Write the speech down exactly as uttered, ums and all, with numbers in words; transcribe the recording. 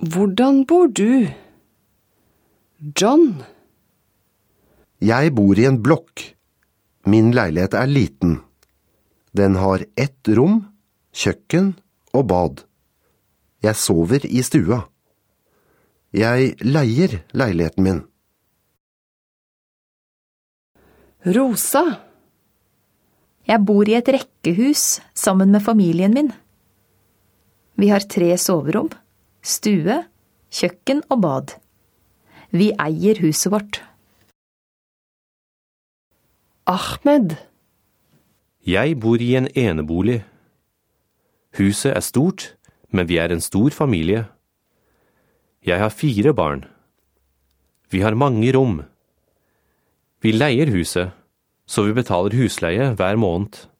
Hvordan bor du? John? Jeg bor i en blokk. Min leilighet er liten. Den har ett rom, kjøkken og bad. Jeg sover i stua. Jeg leier leiligheten min. Rosa? Jeg bor i et rekkehus sammen med familien min. Vi har tre soverom, stue, kjøkken og bad. Vi eier huset vårt. Ahmed? Jeg bor i en enebolig. Huset er stort, men vi er en stor familie. Jeg har fire barn. Vi har mange rom. Vi leier huset, så vi betaler husleie hver måned.